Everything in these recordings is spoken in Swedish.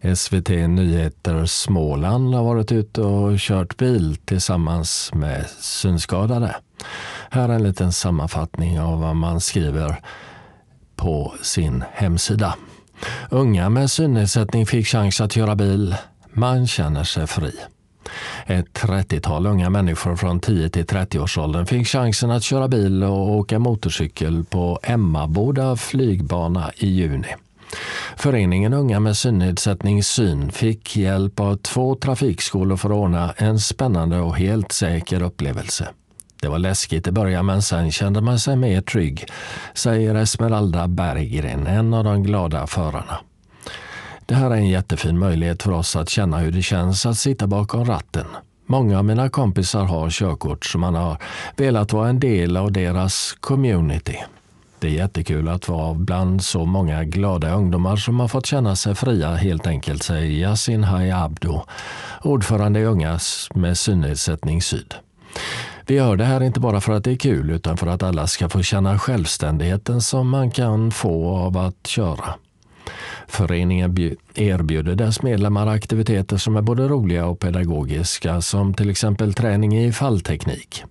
SVT Nyheter Småland har varit ute och kört bil tillsammans med synskadade. Här är en liten sammanfattning av vad man skriver på sin hemsida. Unga med synnedsättning fick chans att köra bil. Man känner sig fri. Ett 30-tal unga människor från 10 till 30-årsåldern fick chansen att köra bil och åka motorcykel på Emmaboda flygbana i juni. Föreningen Unga med synnedsättning Syn fick hjälp av 2 trafikskolor för att ordna en spännande och helt säker upplevelse. Det var läskigt i början, men sen kände man sig mer trygg, säger Esmeralda Berggren, en av de glada förarna. Det här är en jättefin möjlighet för oss att känna hur det känns att sitta bakom ratten. Många av mina kompisar har körkort, så man har velat vara en del av deras community. Det är jättekul att vara bland så många glada ungdomar som har fått känna sig fria helt enkelt, säger Yasin Hay Abdo, ordförande i Unga med synnedsättning Syd. Vi gör det här inte bara för att det är kul, utan för att alla ska få känna självständigheten som man kan få av att köra. Föreningen erbjuder dess medlemmar aktiviteter som är både roliga och pedagogiska, som till exempel träning i fallteknik.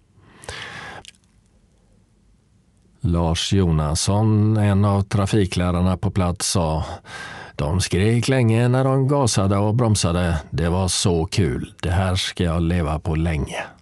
Lars Jonasson, en av trafiklärarna på plats, sa: "De skrek länge när de gasade och bromsade. Det var så kul. Det här ska jag leva på länge."